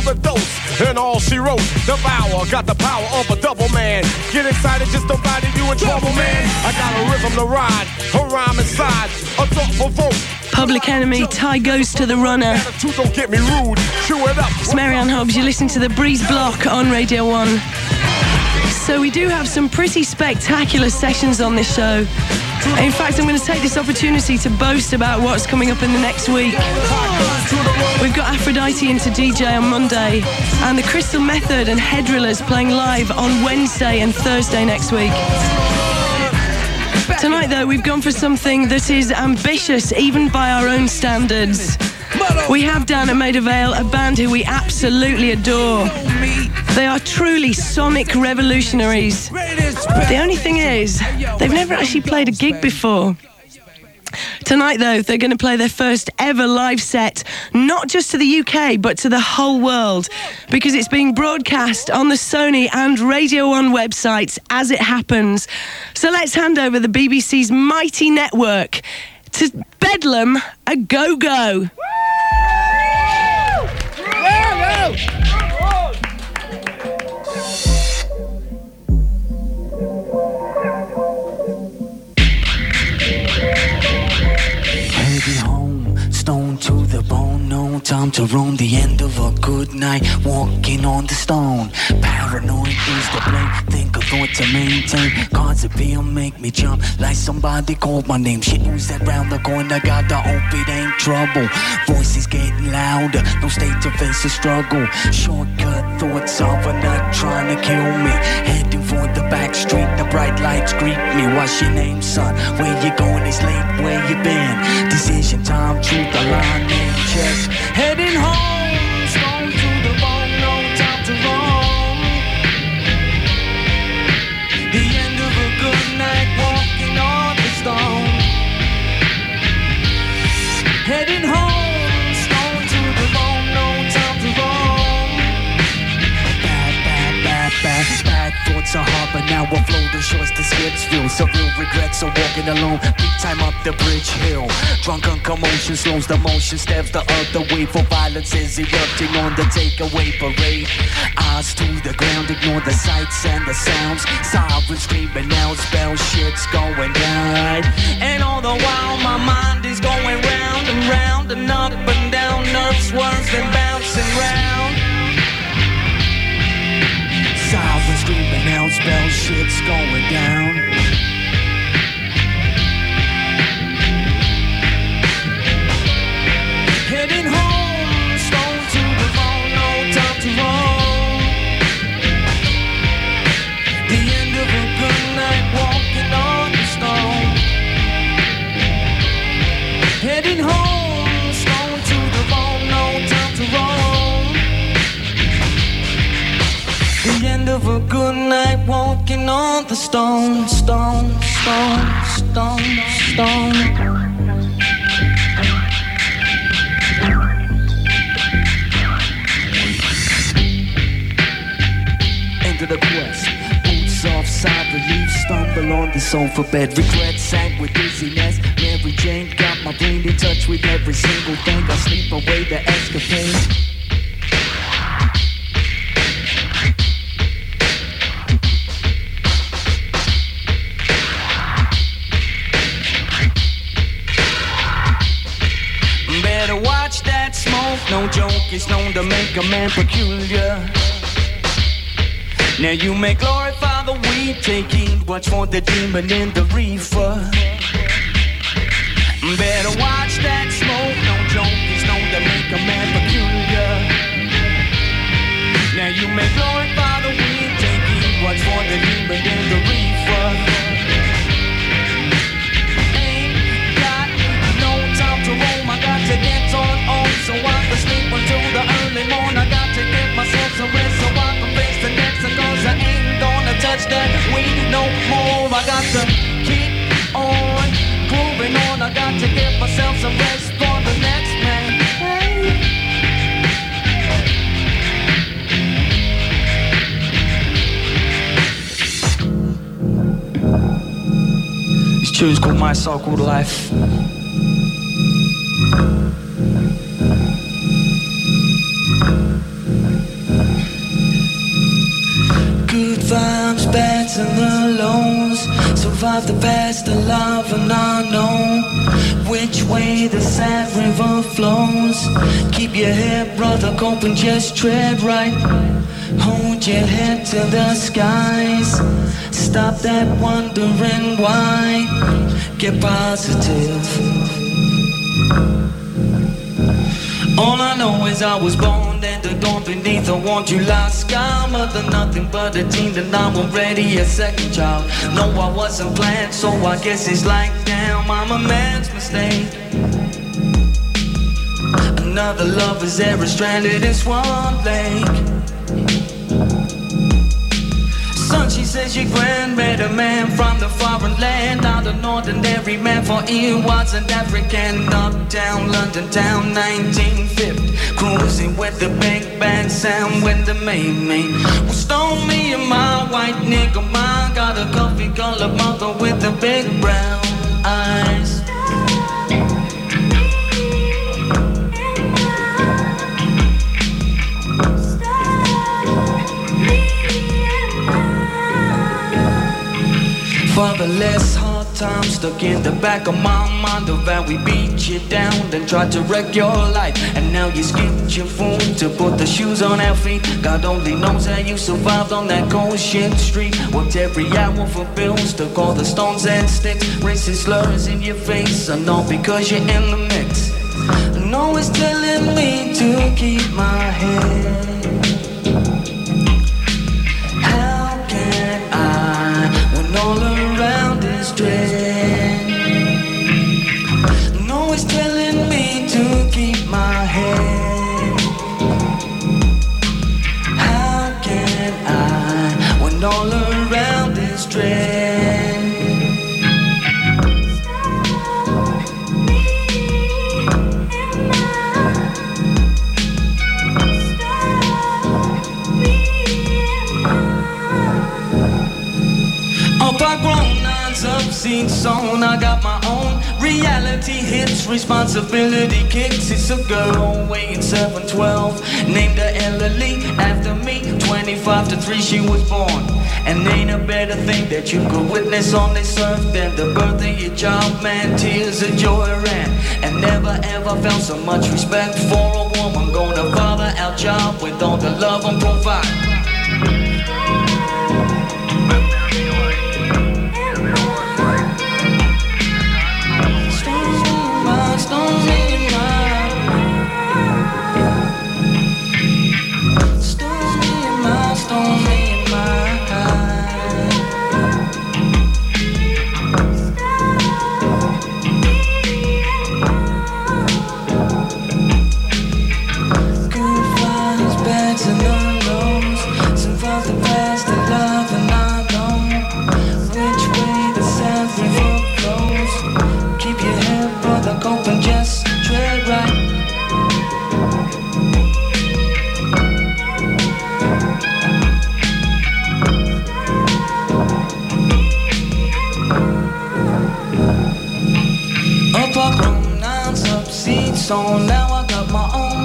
overdose. And all she wrote, devour, got the power of a double man. Get excited, just don't body you in trouble, man. I got a rhythm to ride, a rhyme inside, a thought provoke. Public Enemy, Ty Goes to the Runner. Don't get me rude, chew it up. It's Marianne Hobbs, you listen to the Breeze Block on Radio 1. So we do have some pretty spectacular sessions on this show. In fact, I'm going to take this opportunity to boast about what's coming up in the next week. We've got Aphrodite into DJ on Monday, and the Crystal Method and Head Drillers playing live on Wednesday and Thursday next week. Tonight, though, we've gone for something that is ambitious, even by our own standards. We have down at Maida Vale a band who we absolutely adore. They are truly sonic revolutionaries. The only thing is, they've never actually played a gig before. Tonight, though, they're going to play their first ever live set, not just to the UK, but to the whole world, because it's being broadcast on the Sony and Radio 1 websites as it happens. So let's hand over the BBC's mighty network to Bedlam a Go-Go. Stone to the bone, no time to roam. The end of a good night, walking on the stone. Paranoid is the blame, think a thought to maintain. Cards appear, make me jump like somebody called my name. Shit, who's that round the corner? Gotta hope it ain't trouble. Voices getting louder, no state to face the struggle. Shortcut thoughts of a nut trying to kill me. Heading for the back street, the bright lights greet me. What's your name, son? Where you going? It's late, where you been? Decision time, truth, the line, name check. Heading home, stone to the bone, no time to roam. The end of a good night, walking on the stone. Heading home, stone to the bone, no time to roam. Bad thoughts are hard, but now we'll flow the shores to skips feel. Several regrets of walking alone. Big time up the bridge hill. Drunken commotion slows the motion, steps the other way. For violence is erupting on the takeaway parade. Eyes to the ground, ignore the sights and the sounds. Sirens screaming out, spell shit's going down right. And all the while my mind is going round and round and up and down. Nerves worse than bouncing round. Sirens screaming out, spell shit's going down. Heading home, stone to the bone, no time to roam. The end of a good night, walking on the stone. Heading home, stone to the bone, no time to roam. The end of a good night, walking on the stone, stone, stone, stone, stone. To the quest, boots off, side relief, stumble on the sofa bed. Regret sank with dizziness. Mary Jane got my brain in touch with every single thing. I sleep away the escapade. Better watch that smoke. No joke is known to make a man peculiar. Now you may glorify the weed, take heed, watch for the demon in the reefer. Better watch that smoke, no joke is known to make a man peculiar. Now you may glorify the weed, take heed, watch for the demon in the reefer. Ain't got no time to roam, I got to get on so I can sleep until the early morning. I got to give myself some rest so I can face the next. Cause I ain't gonna touch that weed no more. I got to keep on grooving on. I got to give myself some rest for the next man. This tune's called My So-Called Life. Survive the past alive and unknown. Which way the sad river flows. Keep your head, brother, open, just tread right. Hold your head to the skies. Stop that wondering why. Get positive. All I know is I was born and the dawn beneath a warm July sky. Mother nothing but a teen and I'm already a second child. No, I wasn't planned, so I guess it's like damn, I'm a man's mistake. Another lover's error stranded in Swan Lake. Son, she says she grand-met a man from the foreign land. Not an ordinary man, for he wasn't African. Uptown, London town, 1950. Cruising with the big band sound when the main well, stone me and my white nigga mine. Got a coffee-colored mother with the big brown eyes. For the less hard times stuck in the back of my mind, of how we beat you down and tried to wreck your life. And now you skipped your food to put the shoes on our feet. God only knows how you survived on that cold shit street. Worked every hour for bills, took all the stones and sticks. Racist slurs in your face, and all because you're in the mix. And always telling me to keep my head. How can I, when all around is dread? And always telling me to keep my head. How can I, when all around is dread? Obscene zone, I got my own reality hits, responsibility kicks. It's a girl weighing 7'12", named her Ellie after me. 25 to 3 she was born, and ain't a better thing that you could witness on this earth than the birth of your child, man. Tears of joy ran, and never ever felt so much respect for a woman. Gonna father our child with all the love and provide. So now I got my own.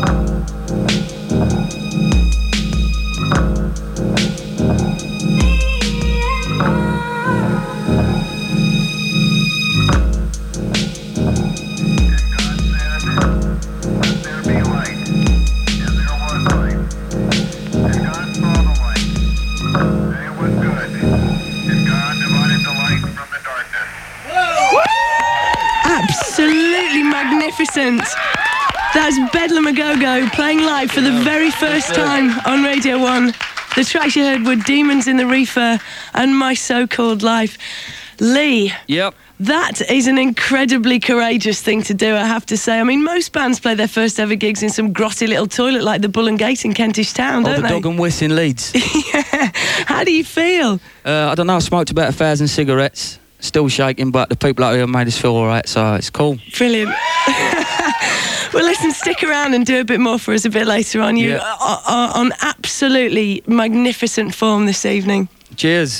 Absolutely magnificent. That's Bedlam A Go-Go playing live for the very first time on Radio 1. The tracks you heard were Demons in the Reefer and My So-Called Life. Lee. Yep. That is an incredibly courageous thing to do, I have to say. I mean, most bands play their first ever gigs in some grotty little toilet like the Bull and Gate in Kentish Town, don't they? Or the Dog and Whist in Leeds. Yeah. How do you feel? I don't know, I smoked about 1,000 cigarettes. Still shaking, but the people out here made us feel alright, so it's cool. Brilliant. Well, listen, stick around and do a bit more for us a bit later on. You are on absolutely magnificent form this evening. Cheers.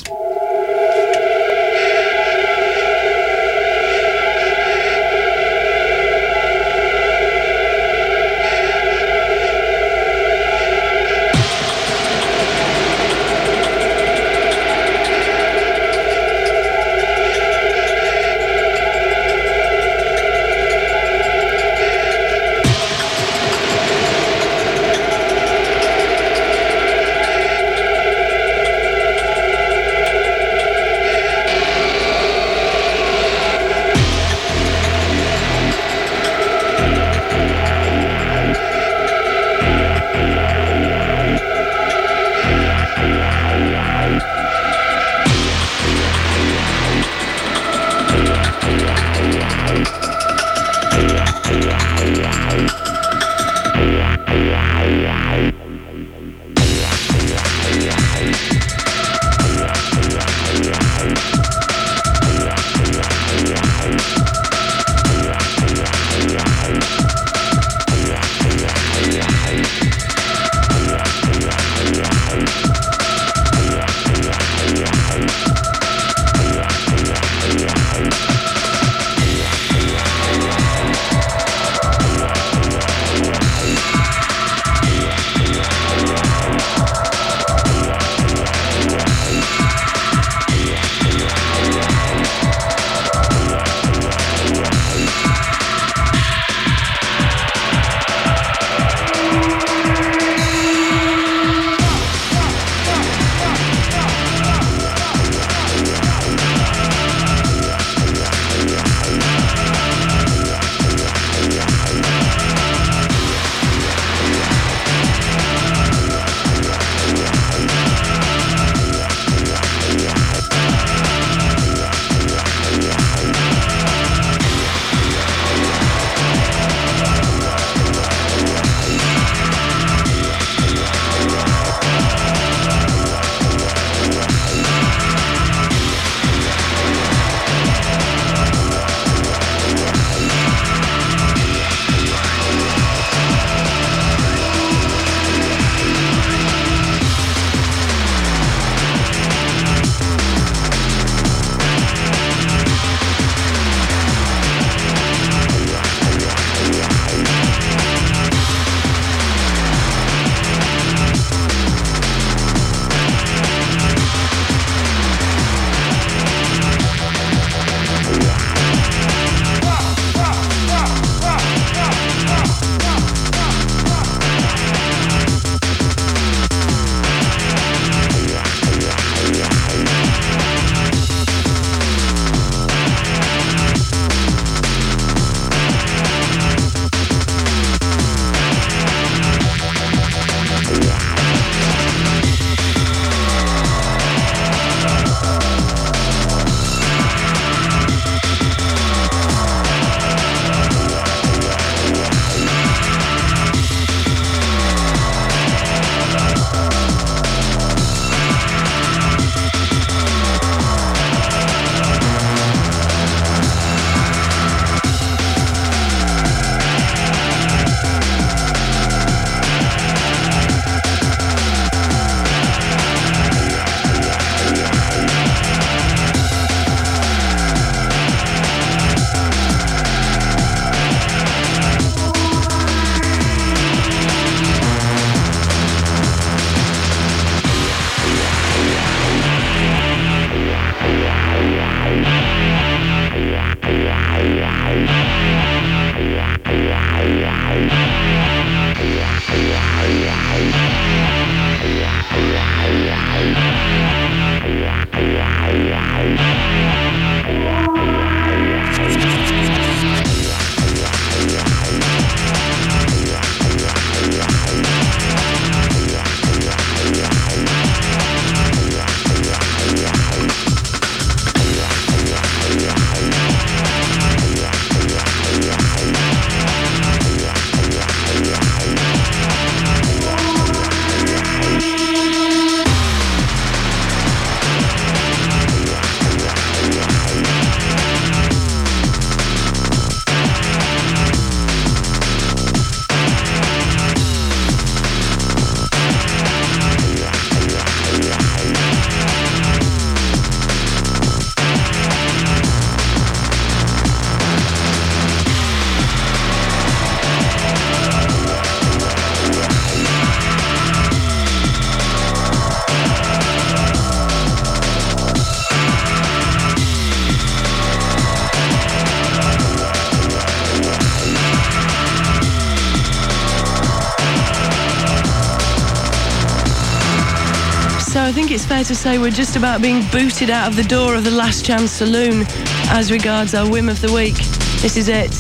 I think it's fair to say we're just about being booted out of the door of the Last Chance Saloon as regards our whim of the week. This is it.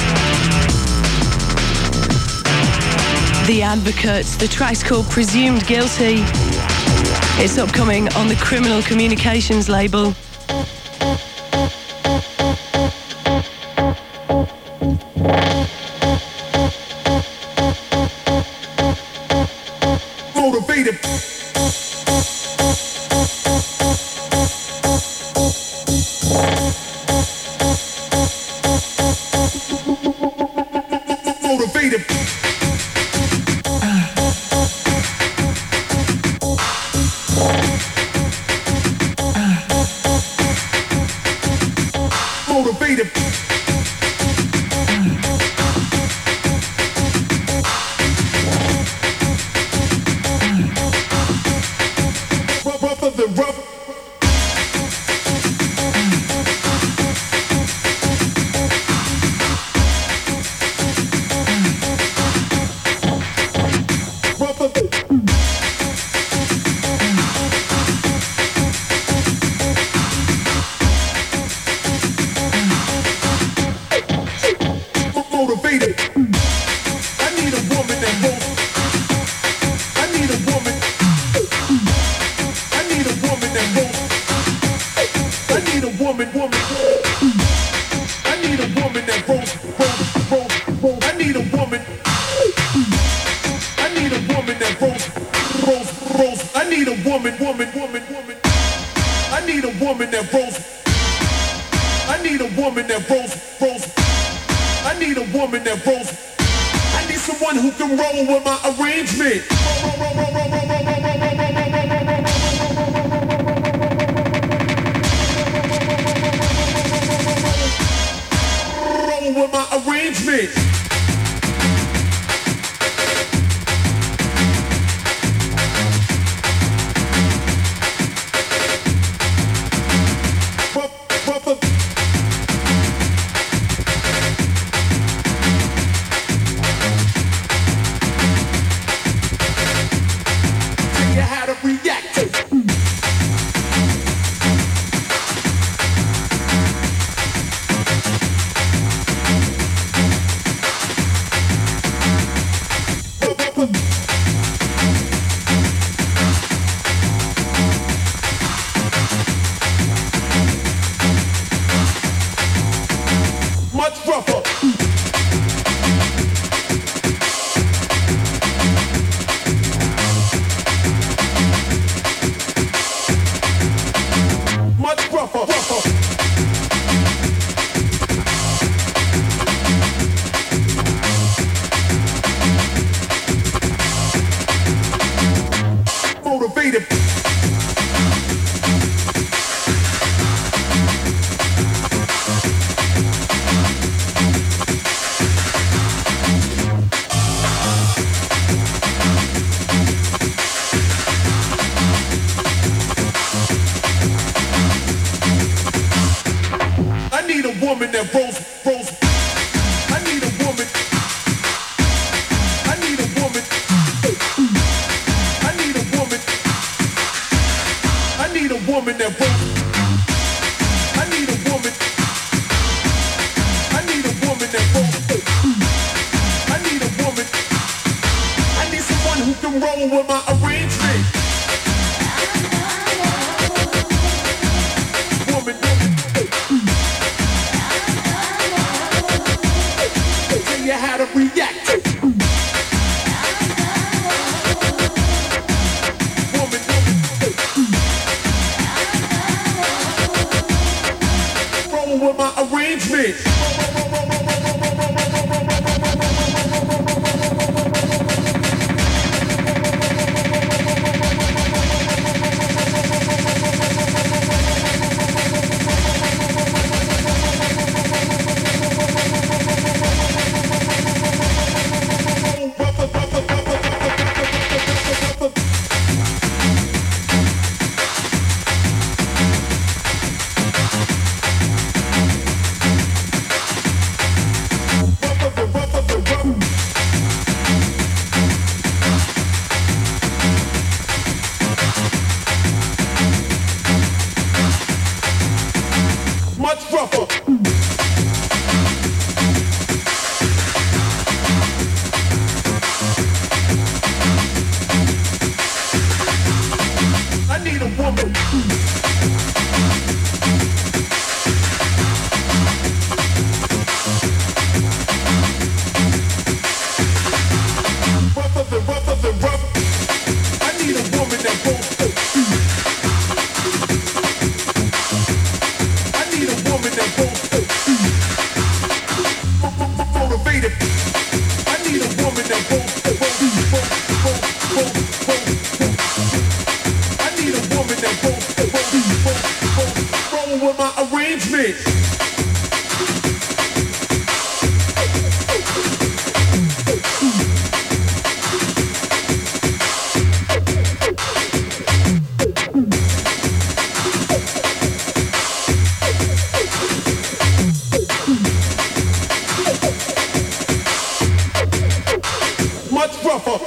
The Advocates. The track's called Presumed Guilty. It's upcoming on the Criminal Communications label. Motivated. Motivated. Motivated. Rougher than rough. Rougher than motivated. I need a woman that won't. I need a woman. I need a woman that won't. I need a woman. I need a woman that rolls. I need a woman. I need a woman that rolls. I need a woman. I need a woman that rolls. I need a woman that rolls. I need a woman that rolls. I need someone who can roll with my arrangement. Roll with my arrangement. Much rougher. Much rougher. Motivated. I need a woman that rolls. I need a woman. I need a woman. I need a woman. I need a woman that rolls. I need a woman. I need a woman that rolls. I need a woman. I need someone who can roll with my arrangement. Woman. Tell you how to react. Woman. Roll with my arrangement. against me. Much rougher.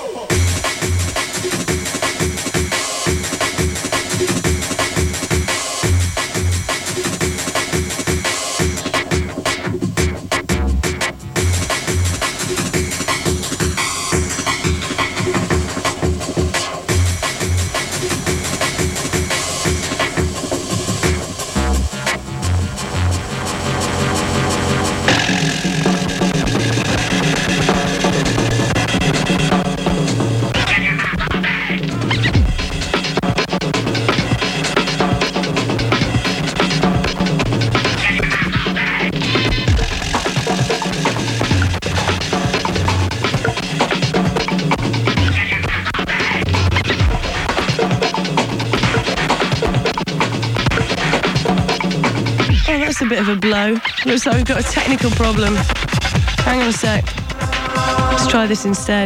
A bit of a blow. Looks like we've got a technical problem. Hang on a sec. Let's try this instead.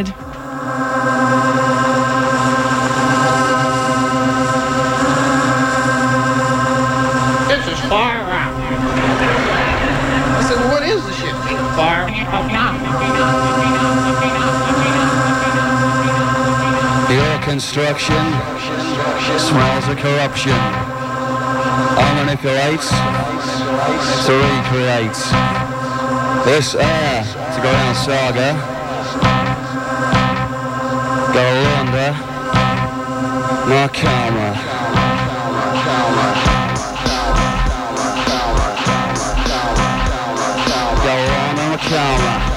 This is fire out. I said, well, what is the shit? Fire Your construction smells of corruption. I manipulate to recreate this air to go down Saga, go under my karma. Go under my karma.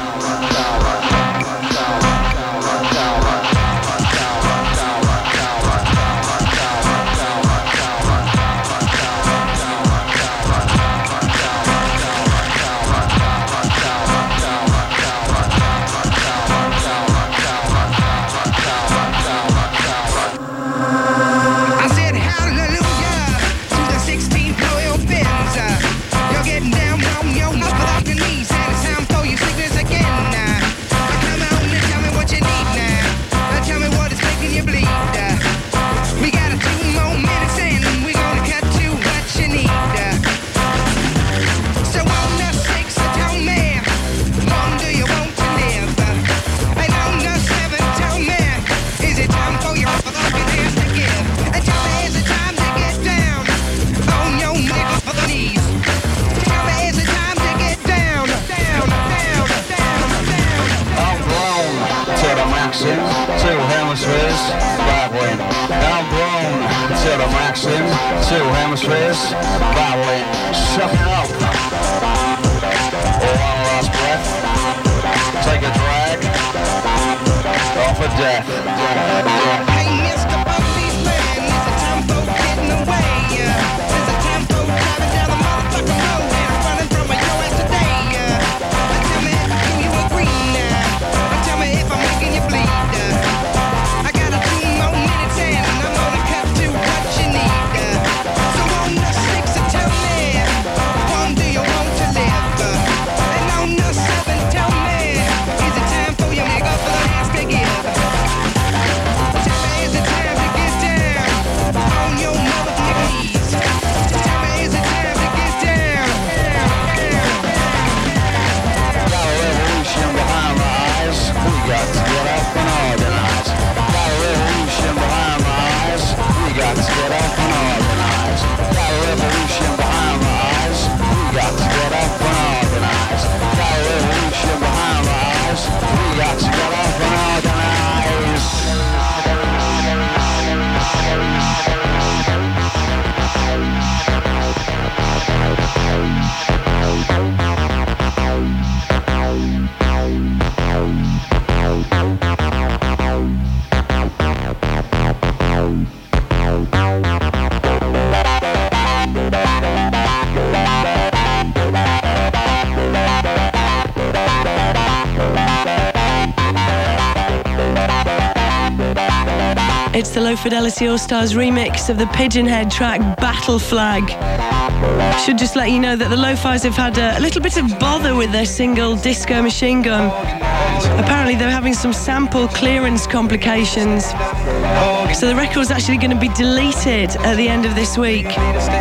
It's the Low Fidelity All-Stars remix of the Pigeonhead track Battle Flag. Should just let you know that the Lo-Fis have had a little bit of bother with their single Disco Machine Gun. Apparently they're having some sample clearance complications. So the record's actually going to be deleted at the end of this week.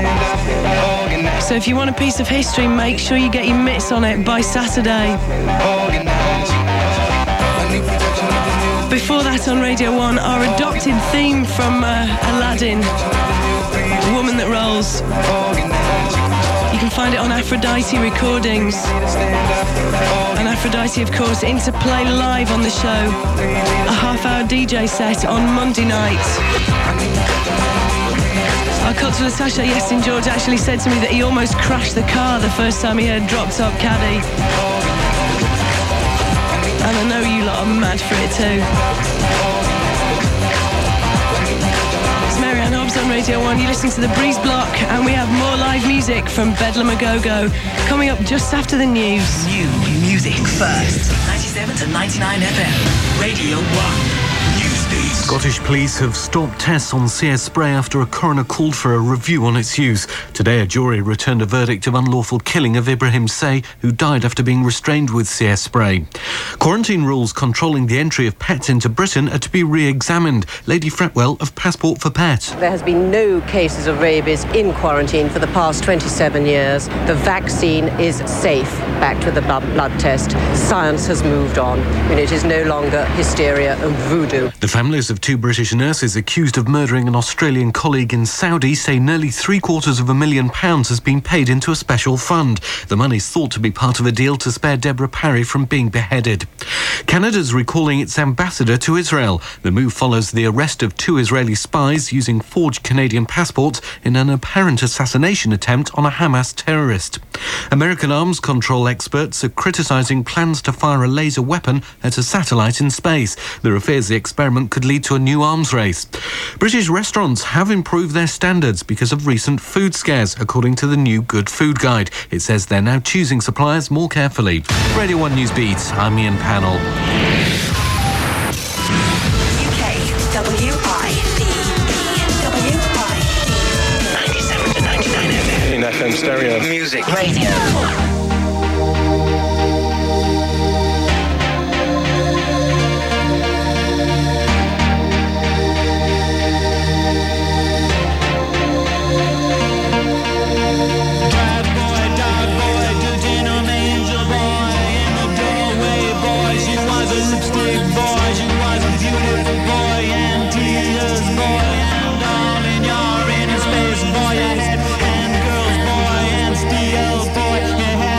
So if you want a piece of history, make sure you get your mitts on it by Saturday. Before that on Radio 1, our adopted theme from Aladdin, Woman That Rolls. You can find it on Aphrodite Recordings. And Aphrodite, of course, into play live on the show. A half-hour DJ set on Monday night. Our cultural attaché, Yestin George, actually said to me that he almost crashed the car the first time he heard Drop Top Caddy. And I know you lot are mad for it too. It's Marianne Hobbs on Radio 1. You listen to The Breeze Block, and we have more live music from Bedlam A Go-Go coming up just after the news. New music first. 97 to 99 FM. Radio 1. Scottish police have stopped tests on CS spray after a coroner called for a review on its use. Today, a jury returned a verdict of unlawful killing of Ibrahim Say, who died after being restrained with CS spray. Quarantine rules controlling the entry of pets into Britain are to be re-examined. Lady Fretwell of Passport for Pet. There has been no cases of rabies in quarantine for the past 27 years. The vaccine is safe, backed with a blood test. Science has moved on, and it is no longer hysteria and voodoo. The families of two British nurses accused of murdering an Australian colleague in Saudi say nearly £750,000 has been paid into a special fund. The money is thought to be part of a deal to spare Deborah Parry from being beheaded. Canada's recalling its ambassador to Israel. The move follows the arrest of two Israeli spies using forged Canadian passports in an apparent assassination attempt on a Hamas terrorist. American arms control experts are criticising plans to fire a laser weapon at a satellite in space. There are fears the experiment could lead to a new arms race. British restaurants have improved their standards because of recent food scares, according to the new Good Food Guide. It says they're now choosing suppliers more carefully. Radio 1 News Beat, I'm Ian Pannell. UK, WIDE, 97 to 99 FM. In FM stereo. Music Radio. Boy, and girls, boy, and steel, boy, you had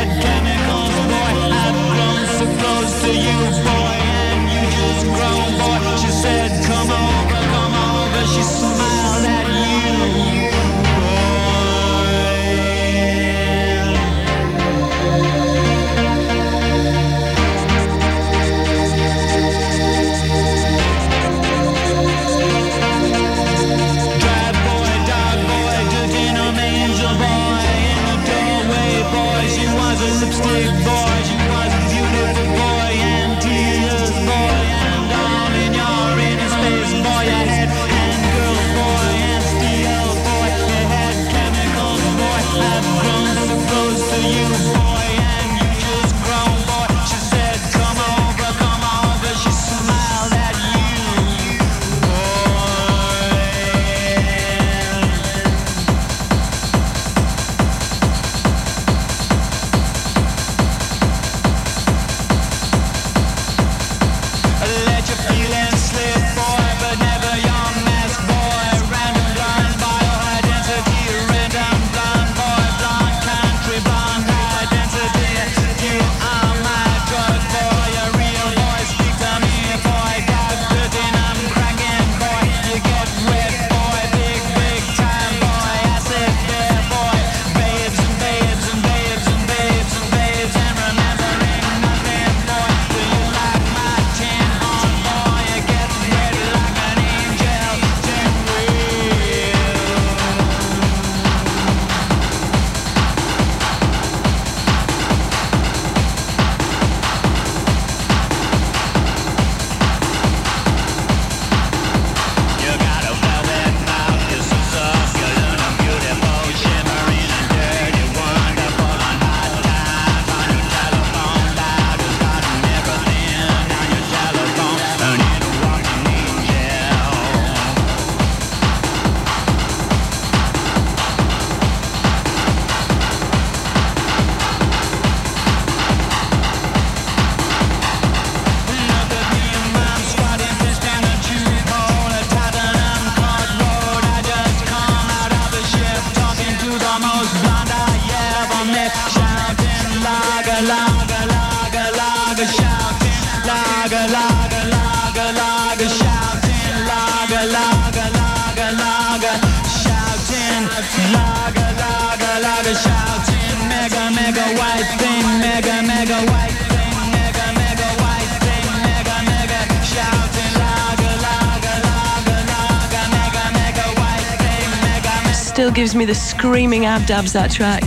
still gives me the screaming abdabs, that track.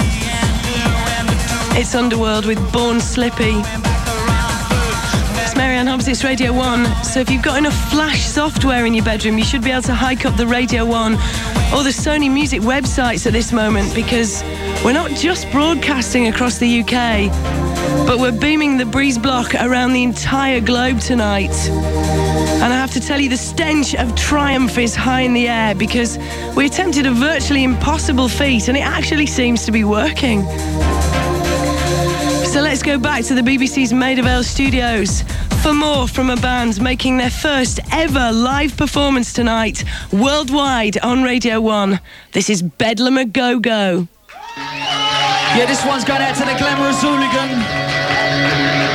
It's Underworld with Born Slippy. It's Marianne Hobbs, it's Radio 1. So if you've got enough Flash software in your bedroom, you should be able to hike up the Radio 1 or the Sony Music websites at this moment, because we're not just broadcasting across the UK, but we're beaming the Breeze Block around the entire globe tonight. And I have to tell you, the stench of triumph is high in the air, because we attempted a virtually impossible feat and it actually seems to be working. So let's go back to the BBC's Maida Vale studios for more from a band making their first ever live performance tonight, worldwide on Radio 1. This is Bedlam a Go-Go. Yeah, this one's going out to the Glamorous Hooligan.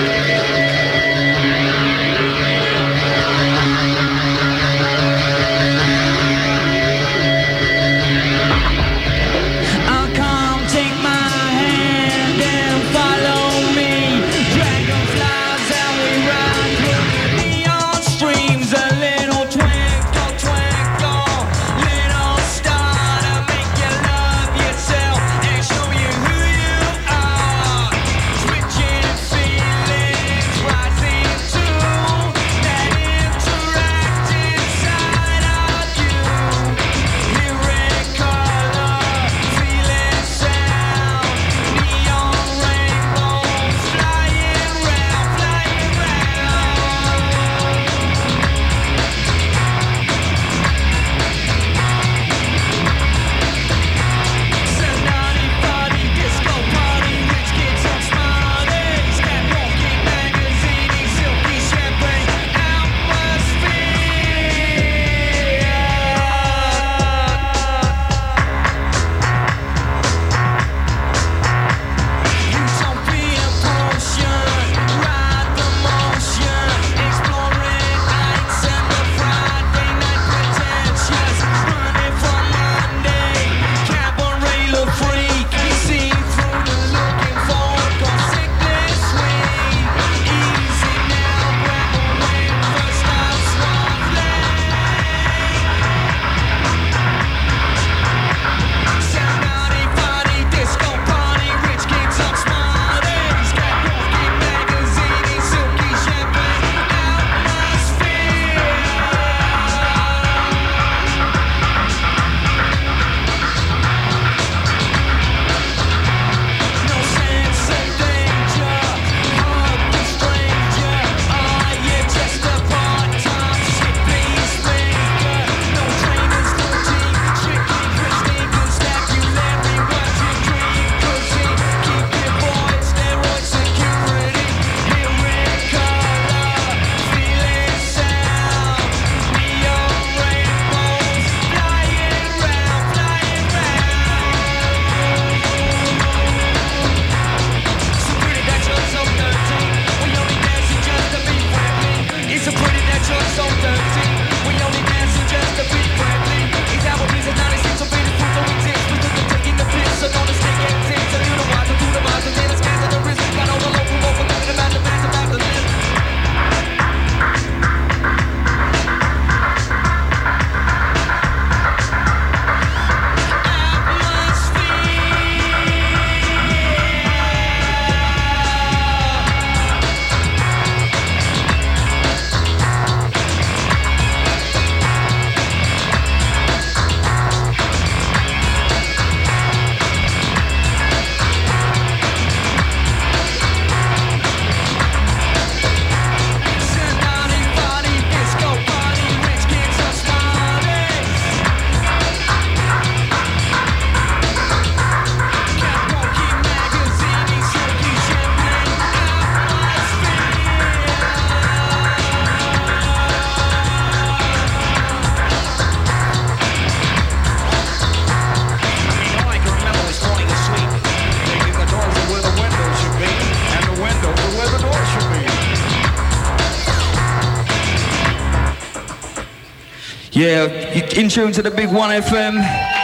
Yeah, in tune to the big 1FM.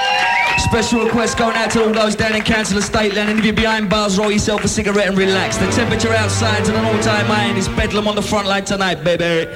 Special request going out to all those down in Council Estate Land. And if you're behind bars, roll yourself a cigarette and relax. The temperature outside's at an all-time high and it's Bedlam on the front line tonight, baby.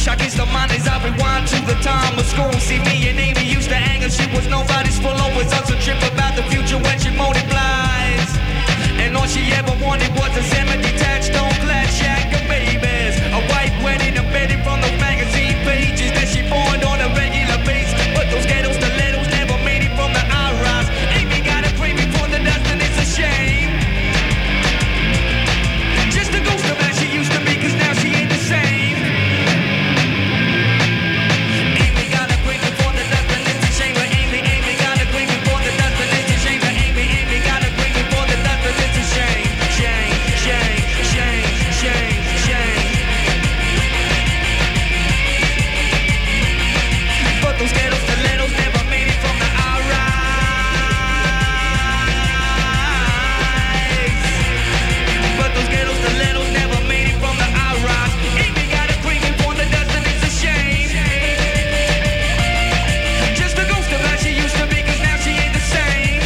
Shock is the mind as I rewind to the time of school. See me and Amy used to hang and she was nobody's full of results. A trip about the future when she multiplies. And all she ever wanted was a semi-detached stone-clad shack of babies. A white wedding embedded from those magazine pages that she bought on a regular basis. But those ghetto stilettos never made it from the high-rise. Amy got a craving for the dust and it's a shame. Just a ghost of how she used to be, cause now she ain't the same. Amy got a craving for the dust and it's a shame. But Amy got a craving for the dust and it's a shame. But Amy got a craving for the dust and it's a shame. Shame, shame, shame, shame, shame. But those ghetto stilettos never made it from the high-rise. But those ghetto stilettos never made it from the high-rise. Amy got a craving for the dust and it's a shame. Just a ghost of how she used to be, cause now she ain't the same.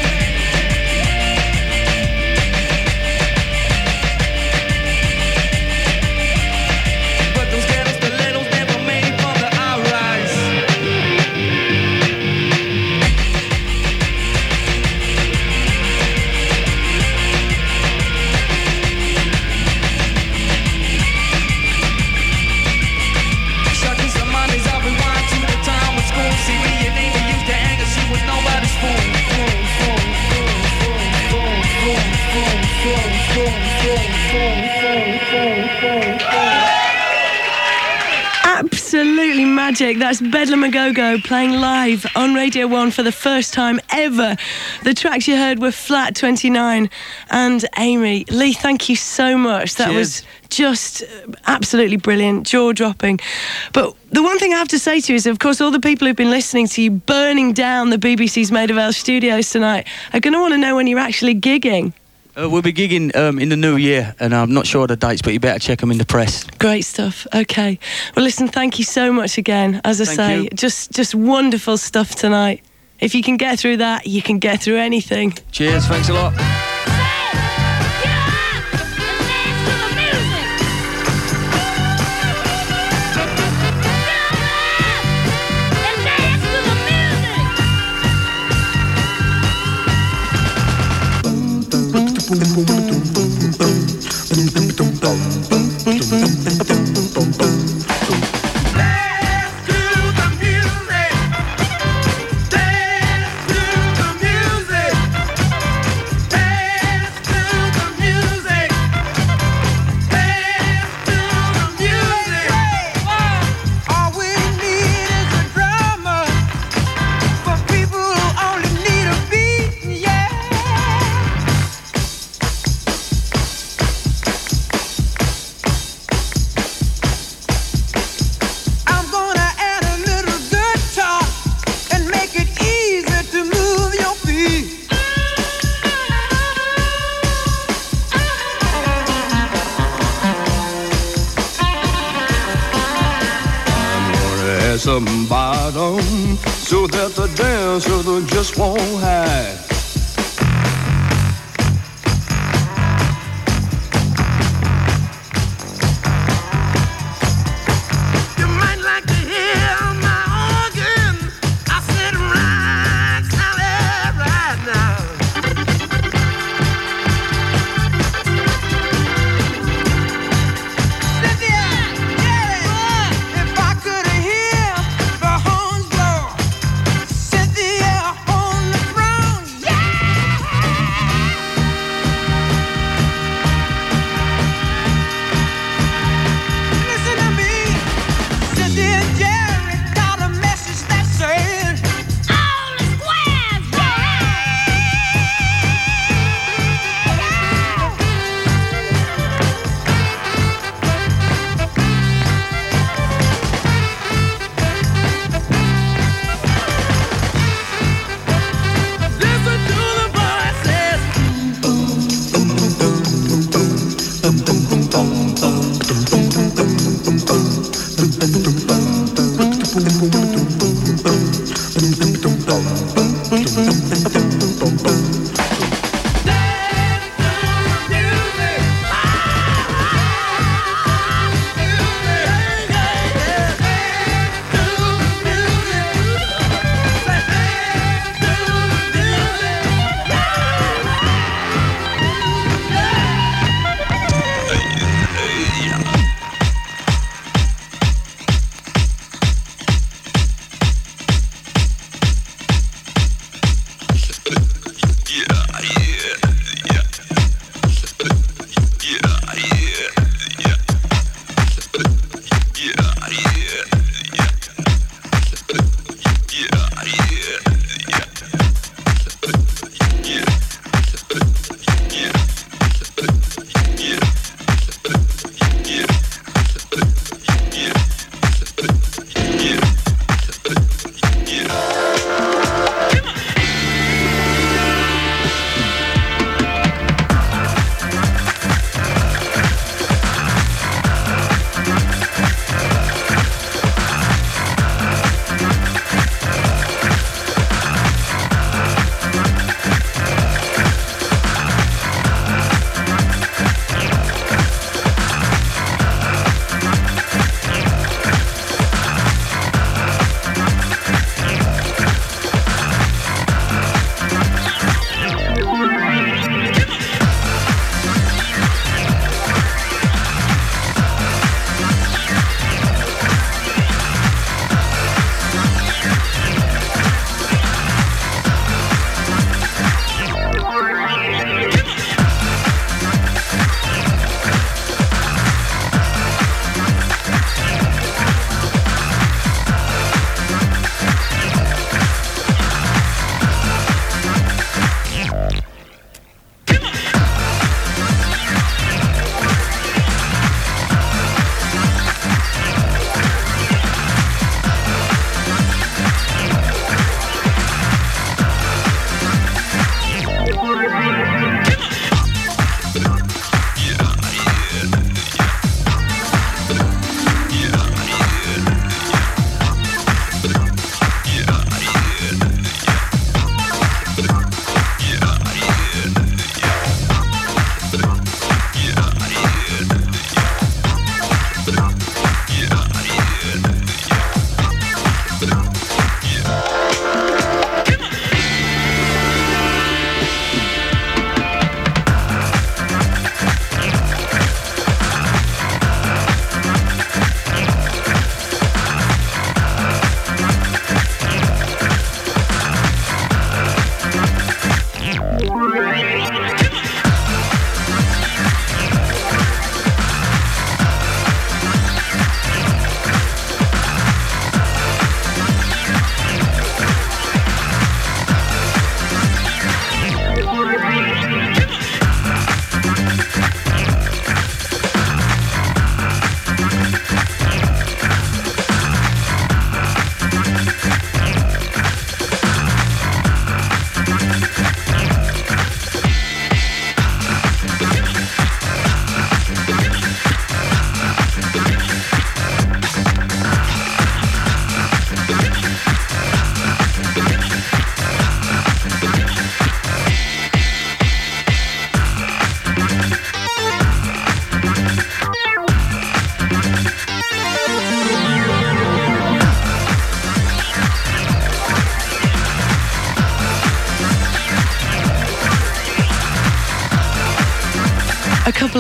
But those ghetto stilettos never made it from the high-rise. Shocking some money as I rewind to the time of school. See me and Amy used to hang and she was nobody's fool. Absolutely magic. That's Bedlam A Go-Go playing live on Radio 1 for the first time ever. The tracks you heard were Flat 29 and Amy. Lee, thank you so much. That was just absolutely brilliant, jaw-dropping. But the one thing I have to say to you is, of course, all the people who've been listening to you burning down the BBC's Maida Vale studios tonight are going to want to know when you're actually gigging. We'll be gigging in the new year, and I'm not sure of the dates, but you better check them in the press. Great stuff. Okay. Well, listen, thank you so much again. As I say, just wonderful stuff tonight. If you can get through that, you can get through anything. Cheers, thanks a lot. Some bottom so that the dancer just won't hide. You might like to hear my organ. I said right, Sally, right now. If I could hear the horns blow, Cynthia on the throne, listen to me, Cynthia and Jerry got a message that said, all the squares, listen to the voices.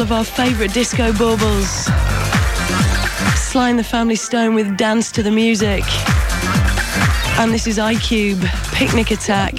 of our favourite disco baubles. Sly and the Family Stone with Dance to the Music. And this is iCube, Picnic Attack.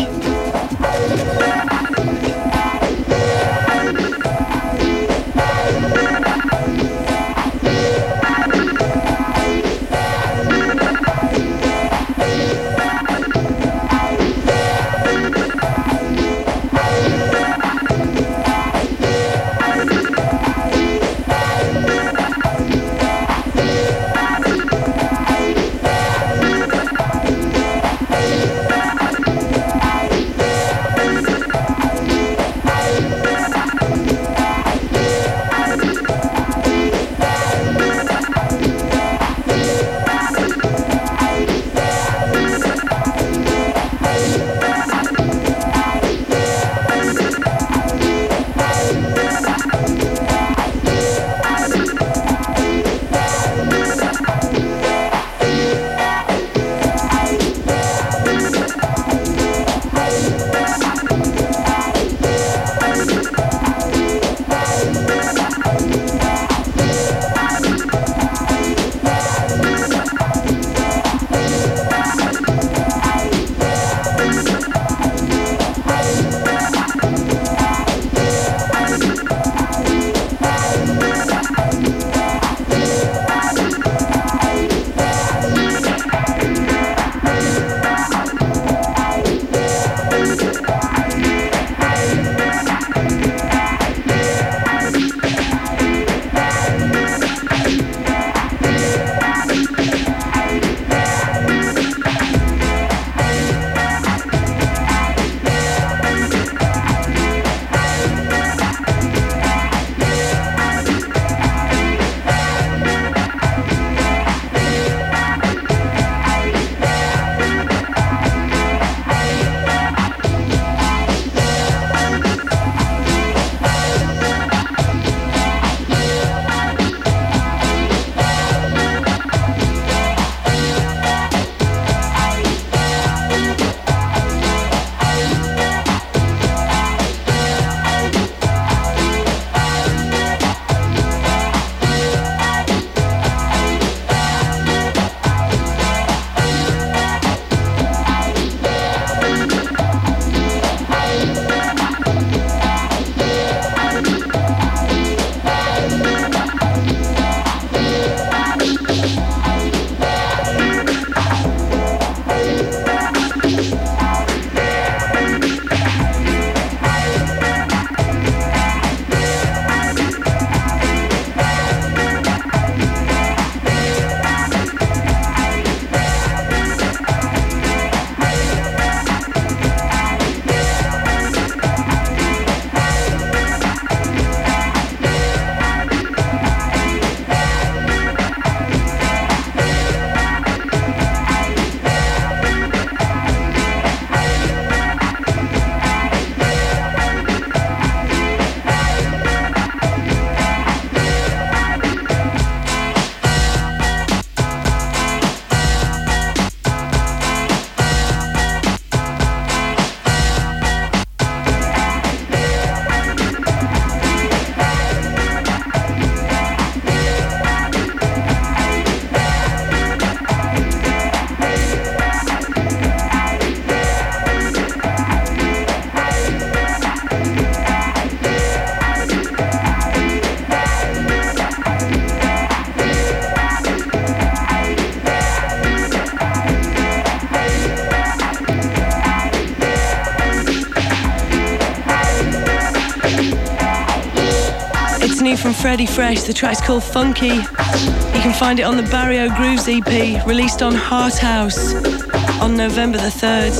new from Freddie Fresh. The track's called Funky. You can find it on the Barrio Grooves EP, released on Heart House on November the 3rd.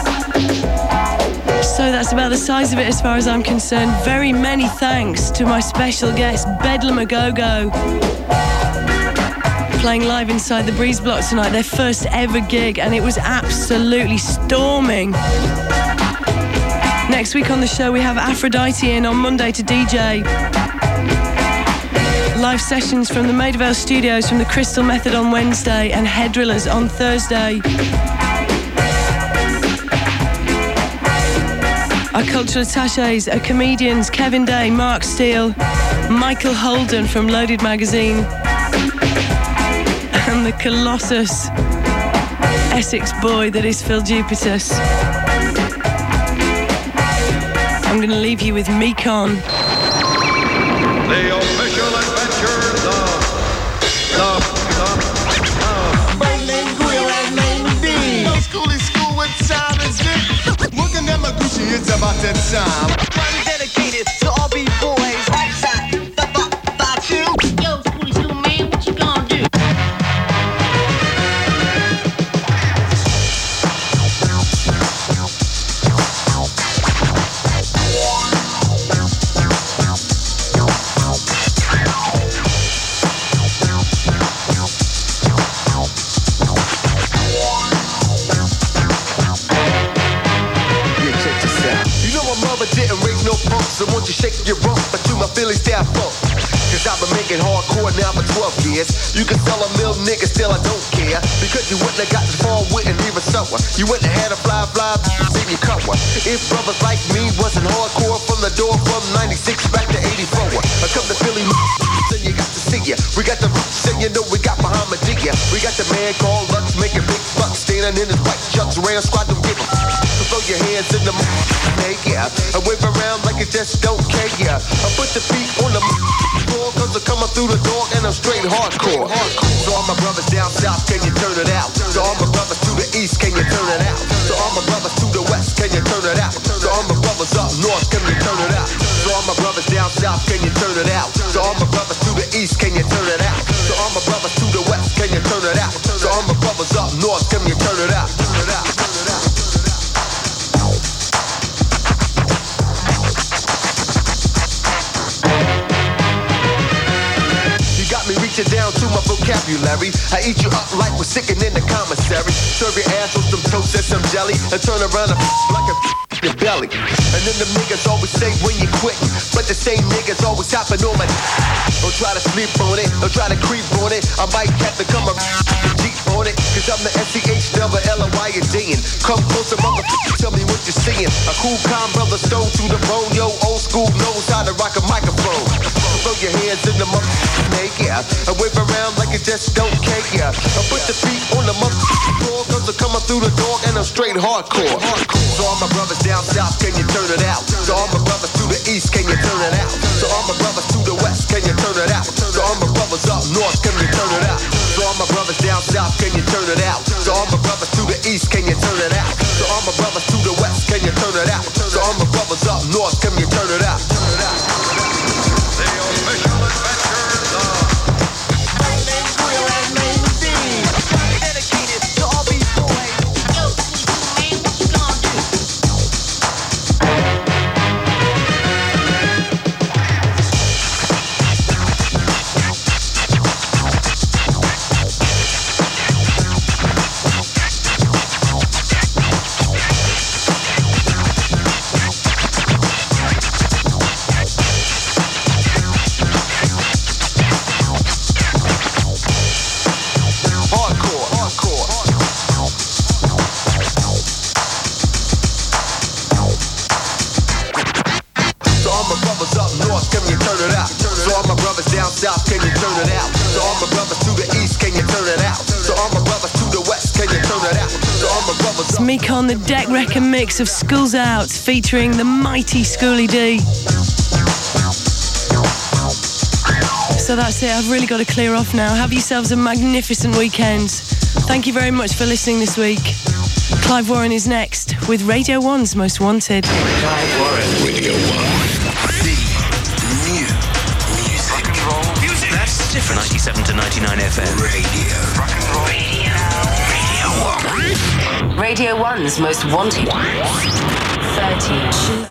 So that's about the size of it as far as I'm concerned. Very many thanks to my special guest, Bedlam A Go-Go, playing live inside the Breeze Block tonight, their first ever gig, and it was absolutely storming. Next week on the show we have Aphrodite in on Monday to DJ. Live sessions from the Maida Vale studios from the Crystal Method on Wednesday and Head Drillers on Thursday. Our cultural attachés are comedians Kevin Day, Mark Steele, Michael Holden from Loaded Magazine, and the Colossus Essex boy that is Phil Jupitus. I'm going to leave you with Mekon. The official adventures of Berlin, Guya, and Lady. No school is school, what time is it? Looking at my Gucci, it's about that time. One dedicated to all B-boys. Right side, about you. Yo, schooly school, man, what you gonna do? Didn't raise no punks, so won't you shake your rump, but you my feelings stay up. Cause I've been making hardcore now for 12 years. You can sell a mill, nigga, still I don't care. Because you wouldn't have got this far with and even sour. You wouldn't have had a fly, see me cover. If brothers like me wasn't hardcore from the door from 96 back to 84. I come to Philly, then you got to see ya. We got the roots, and you know we got Bahamadia. We got the man called Lux, making big bucks, standing in his white chucks, around squad, don't give a so throw your hands in the yeah. I wave around like it just don't care, yeah. I put the feet on the floor, cause I'm coming through the door and I'm straight hardcore. So all my brothers down south, can you turn it out? So all my brothers to the east, can you turn it out? So all my brothers to the west, can you turn it out? So all my brothers up north, can you turn it out? So all my brothers down south, can you turn it out? So all my brothers to the east, can you turn it out? So all my brothers to the west, can you turn it out? So all my brothers up north, can you turn it out? Turn it out, turn it out. Reaching down to my vocabulary, I eat you up like we're sicking in the commissary. Serve your ass with some toast and some jelly, and turn around and like a your belly. And then the niggas always say when you quittin', but the same niggas always hopping on my. Don't try to sleep on it, don't try to creep on it. I might have to come and Jeep on it, cause I'm the SCH-double-L-Y-A-D-ing. Come closer, motherfucker, tell me what you're seeing. A cool, calm brother, stone to the bone. Yo, old school knows how to rock a microphone. Throw your hands in the motherfucker, yeah. I wave around like it just don't care, yeah. I put the feet on the motherfucking floor, cause I'm coming through the door and I'm straight hardcore. So all my brothers down south, can you turn it out? So all my brothers to the east, can you turn it out? So all my brothers to the west, can you turn it out? So all my brothers up north, can you turn it out? So all my brothers down south, can you turn it out? So all my brothers to the east, can you turn it out? So all my brothers to the west, can you turn it out? So all my brothers up north, can you turn it out? Turn it out. the official adventures of dedicated to all B-boys. Yo, man, what you gonna do? South, can you turn it out? So all my brothers to the east, can you turn it out? So all my brothers to the west, can you turn it out? So all my brothers It's Mekon, the Deck Wrecker mix of Schools Out, featuring the mighty Schooly D. So that's it, I've really got to clear off now. Have yourselves a magnificent weekend. Thank you very much for listening this week. Clive Warren is next with Radio 1's Most Wanted. Clive Warren, Radio 1. That's different. 97 to 99 FM. Radio. Rock and roll. Radio 1. Radio 1's Most Wanted. 13.